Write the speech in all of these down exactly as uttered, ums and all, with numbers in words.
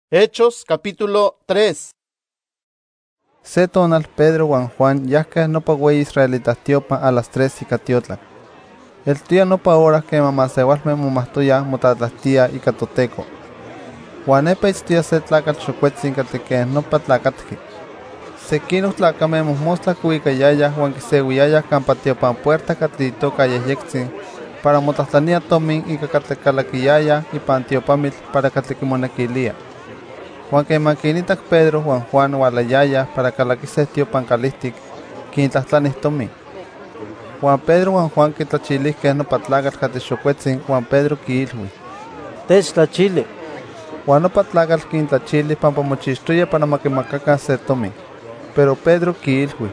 Hechos capítulo tres. Se tonal Pedro Juan Juan yahque no pa güey israelitas tiopa a las tres y catiotlak. El tío no pa horas que mamá se guasme mumastoya mutatlastia y catoteco. Juan epa istia se tlacat chocuetzin cateque no pa tlacatki. Se quino tlacame mosla cuica yaya Juan que se guiaya campa tiopan puerta catito calle yexin para motaslania tomin y cacatecalaquiyaya y pantiopamil para catequimonequilia. Juan que maquinitak Pedro Juan Juan Walayaya para calaquise tío pancalistic, quintlaslanis tomi. Juan Pedro Juan Juan que tlachilis que no patlagas catexocuetzin Juan Pedro quilhui. Tech tlachili. Juan no patlagas quintlachilis pampa mochistuya para maquimacaca se tomi. Pero Pedro quilhui.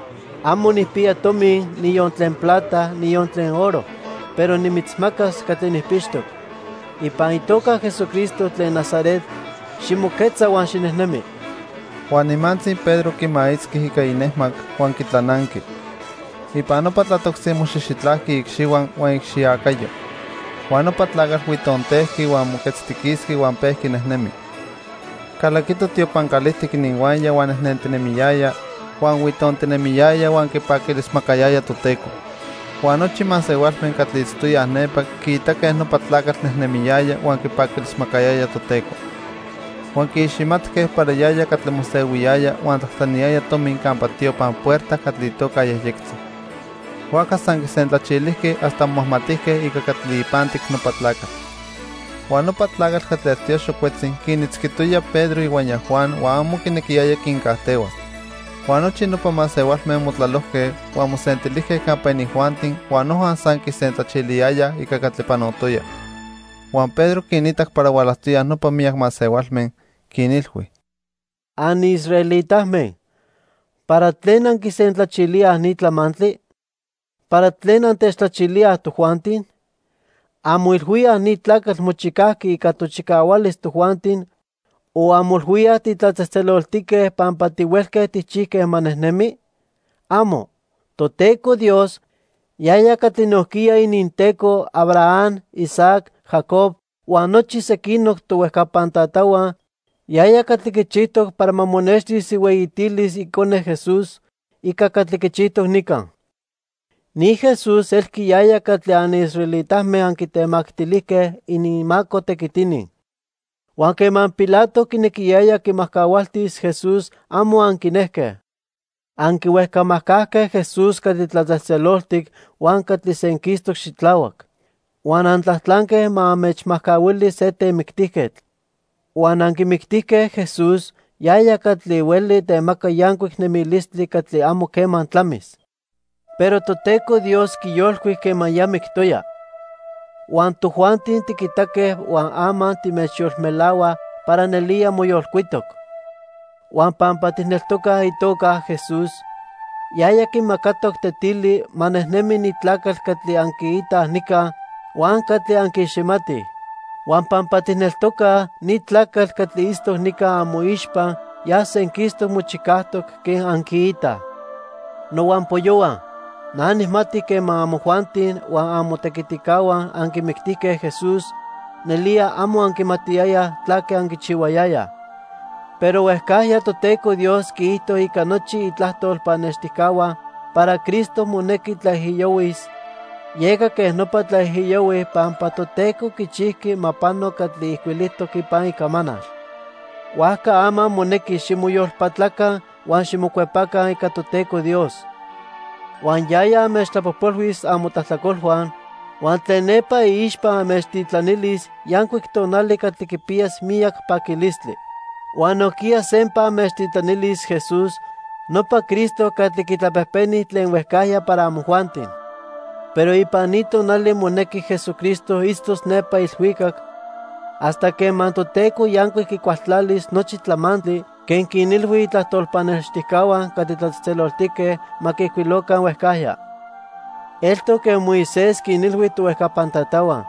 Amo ni pia tomi, ni yon tlen plata, ni yon tlen oro, pero ni mitzmacas catenispishtok. Y pa itoca Jesucristo tlen Nazaret, Shimuketza Juan Shinehnemi. Juan imantzin Pedro quimaizki hika inehmak Juan kitlananki. Y pa no patlatoxi muxixitlaki ixiwan Juan ixiacayo. Juan no patlagas huitontehki Juan muquetztiquiski Juan pehki nehnemi. Calaquito tío pancalistiki ninguanya Juan esnentenemiyaya, Juan huitontenemiyaya Juan kipaquilis macayaya toteco. Juan nochi mansegualmen catlitztuya nepa quita que no patlagas nehnemiyaya Juan kipaquilis macayaya toteco. Juan quiximatque para yaya catlemoseguiyaya Juan tlatlaniaya tomin campa tío pan puerta catlitoca yayectzi. Juan casanquisentlachilisque hasta mosmatisque y cacatlipantic no patlaca. Juan no patlagas catlestio xocuetzin quinitzquituya Pedro y guaña Juan Juan amo quinequiyaya quincahtéhuas. Juan nochi no pamaseualme motlalosque Juan mosentilisque campa ni Juantin Juan no Juan sanquisentachiliaya y cacatlepanotoya. Juan Pedro quinitak para gualastuya no pamiak maseualmen quinilhui. An israelitasmen, para tlen anquisentlachilia ni tlamantli, para tlen antechtachilia tu Juantin, amulhuia ni tlacatl mochicahki ica tochicaualis tu Juantin, o amulhuia titlatzesteloltique pampa tihuelque tichique manehnemi, amo, toteco Dios, yaya catinohquia ininteco Abraham, Isaac, Jacob, uan nochi sequinoc tohuehcapantatawan, yaya catliquichihtoc para mamonextis iueyitilis icone Jesús, ica catliquichihtoc nican. Ni Jesús elqui yaya catli an israelitasme anquitemactilihque inimaco tequitini. Uan queman Pilato quinequiyaya quimahcaualtis Jesús amo anquinehque. Anquiuehcamahcahque Jesús catitlatzeloltic uan catlisenquistoc xitlauac. Uan antlahtlanque ma mechmahcauili se temictihquetl. Uan anquimictihque Jesús yaya catli ueli temaca yancuic nemilistli catli amo queman tlamis. Pero toteco Dios quiyolcuic queman ya mictoya. Uan tu Juantin tiquitaque uan aman timechyolmelaua para nelia moyolcuitoc. Uan pampa tihneltoca itoca Jesús, yaya quimacatoc tetili manehnemi ni tlacatl catli anquiita nica, uan catli anquiximati. Uan pampa tihneltoca ni tlacatl catli istoc nica amoixpa, ya senquistoc mochicahtoc quen anquiita. No uan poyoa, nanihmati quema amo Juantin uan amo tequiticaua anquimictique Jesús, nelia amo anquimatiaya tlaque anquichihuayaya. Pero huescaya toteco Dios quihto ica nochi itlahtol panexticaua para Cristo monequi tlaihiyowis. Llega que nopa tlaihiyowis pampa toteco quichihqui mapano catli ihcuilihtoc ipan icamanas. Huasca ama monequi ximoyolpatlaca uan ximocuepaca ica toteco Dios. Uan yaya amechtlapopolhuis amo tlahtlacolhuan, uan tlen nepa iixpa amechtitlanilis yancuic tonali catli quipiyas miyac paquilistli. Uan nohquia sempa amechtitlanilis Jesús, nopa Cristo catli quitlapehpeni tlen huehcaya para amo Juantin. Pero ipan ni tonali monequi Jesucristo istos nepa ilhuicac, hasta queman toteco yancuic quicuahtlalis nochi tlamantli, quen quinilhui tlahtolpanexticaua catitlatzteloltique maquihcuilocan huehcaya. Elto que Moisés quinilhui tohuehcapantatawan.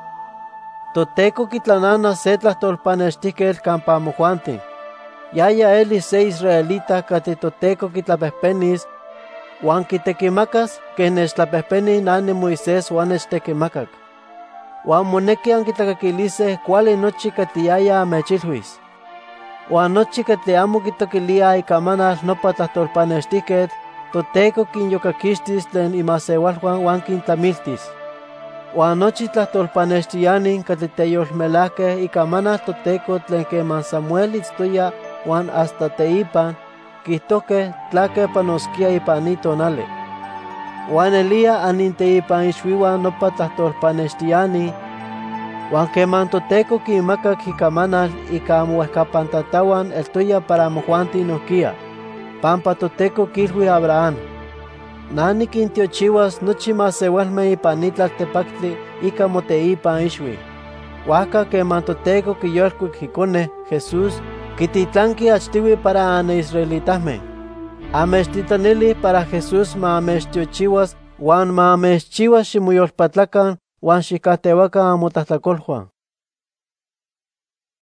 Toteco quitlanana se tlahtolpanextiquetl campa amo Juantin. Yaya elis se israelita cati toteco quitlapehpenis, uan quitequimacas que nechtlapehpeni nani Moisés uan nechtequimacac. Uan monequi anquitlacaquilise cuali nochi catiyaya amechilhuis. Uan nochi ketli amo kitoquilia ikamanal nopa tlahtolpanextihquetl, Toteco kinyokakixtis tlen imasewalhuan uan kintlamiltis. Uan nochi tlahtolpanextiani ketli teyolmelahkeh ikamanal Toteco tlen keman Samuel itztoya uan hasta teipan, kihtohkeh tlake panoskia ipan ni tonali. Uan Elía aninteipan ixuiuan nopa tlahtolpanextiani, uan keman Toteco kinmakak ikamanal ika amohuehkapan tatawan eltoya para mojuanti nohkia, pampa Toteco kilhui Abraham: Na nikintiochiuas nochi masewalmeh ipan ni tlaltepactli ika moteipan ixui. Huajca keman Toteco kiyolcuic iconeh Jesús, kititlanqui achtihui para anisraelitahmeh. Amechtitlanili para Jesús ma amechtiochiuas uan ma amechchiuas ximoyolpatlakan uan xikahtiahuakan amotlahtlacoluan.